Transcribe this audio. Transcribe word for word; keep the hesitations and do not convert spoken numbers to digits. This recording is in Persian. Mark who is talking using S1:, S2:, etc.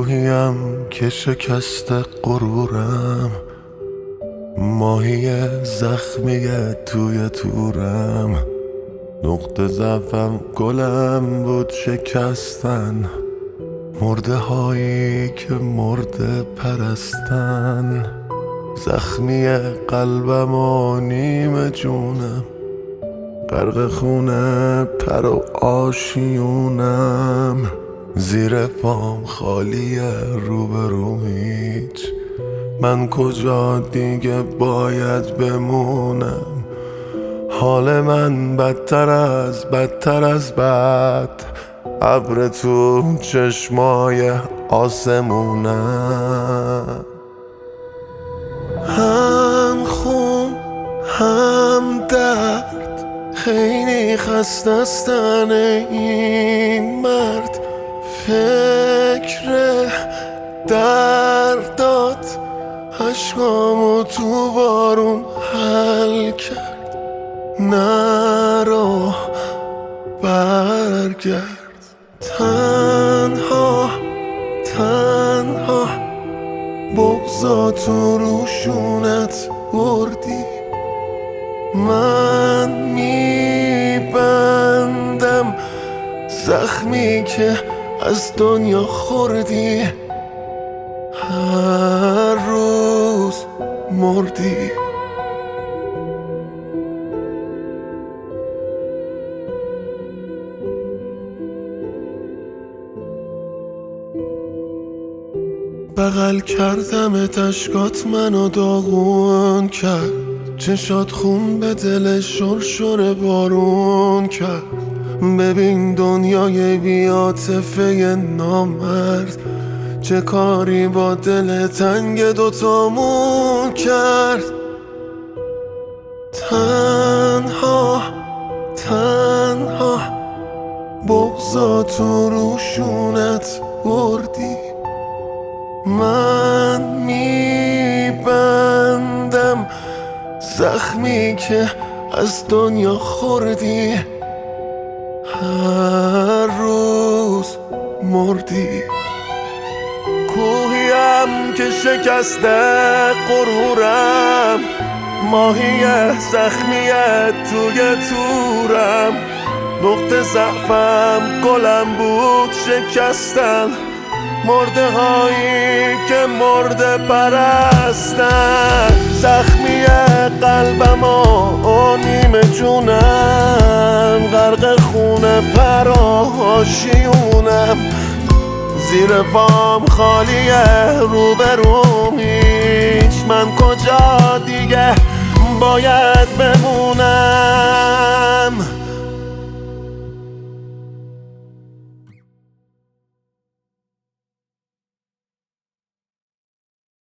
S1: کوهیم که شکست غرورم، ماهی زخمی توی تورم. نقطه ضعفم گلم بود شکستن، مرده هایی که مرده پرستن. زخمی قلبم و نیم جونم، غرق خونه پر و آشیونم. زیر پام خالیه روبروم هیچ، من کجا دیگه باید بمونم؟ حال من بدتر از بدتر از بد، ابر تو چشمای آسمونم. هم خون هم درد، خیلی خسته است این مرد. فکر دردات عشقامو تو بارون حل کرد. نرو برگرد، تنها تنها بغضا تو روشونت بردی. من میبندم زخمی که از دنیا خوردی، هر روز مردی. بغل کردم اشکات منو داغون کرد، چشات خون به دل شرشر بارون کرد. ببین دنیای بی‌عاطفه نامرد، چه کاری با دل تنگ دوتامون کرد. تنها تنها بغضا تو روشونت بردی. من میبندم زخمی که از دنیا خوردی، هر روز مردی. کوهیم که شکسته غرورم، ماهی زخمی توی تورم. نقطه ضعفم گلم بود شکستن، مرده هایی که مرده پرستن. زخمی قلبم و نیم جونم، غرق خونه پر و آشیونم. زیر پام خالیه روبروم هیچ، من کجا دیگه باید بمونم؟